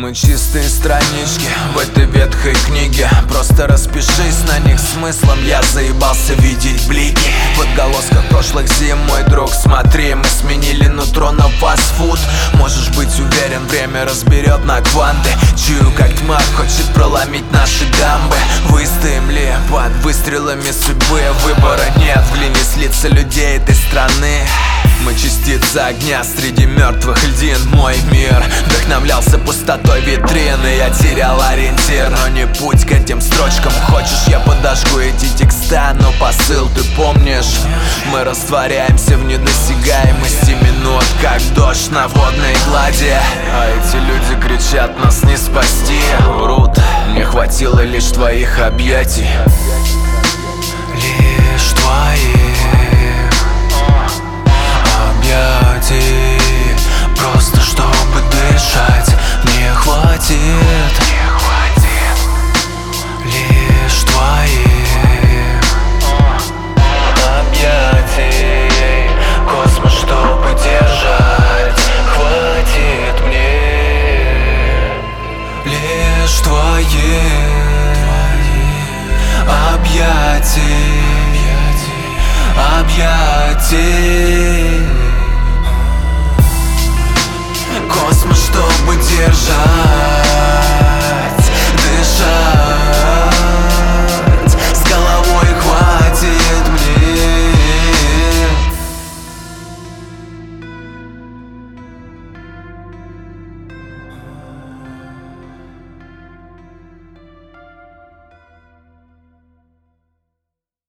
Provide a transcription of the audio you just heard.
Мы чистые странички в этой ветхой книге. Просто распишись на них смыслом. Я заебался видеть блики в отголосках прошлых зим. Мой друг, смотри, мы сменили нутро на фастфуд. Можешь быть уверен, время разберет на кванты. Чую, как тьма хочет проломить наши дамбы. Выстоим ли под выстрелами судьбы? Выбора нет, вглянись лица людей этой страны. Мы частица огня среди мертвых льдин. Мой мир вдохновлялся пустотой витрины. Я терял ориентир, но не путь к этим строчкам. Хочешь, я подожгу эти текста, но посыл ты помнишь. Мы растворяемся в недосягаемости минут, как дождь на водной глади. А эти люди кричат, нас не спасти. Врут, мне хватило лишь твоих объятий. Лишь твоих объятий, просто чтобы дышать мне хватит. Лишь твоих объятий, космос, чтобы держать, хватит мне. Лишь твоих объятий, объятий, космос, чтобы держать.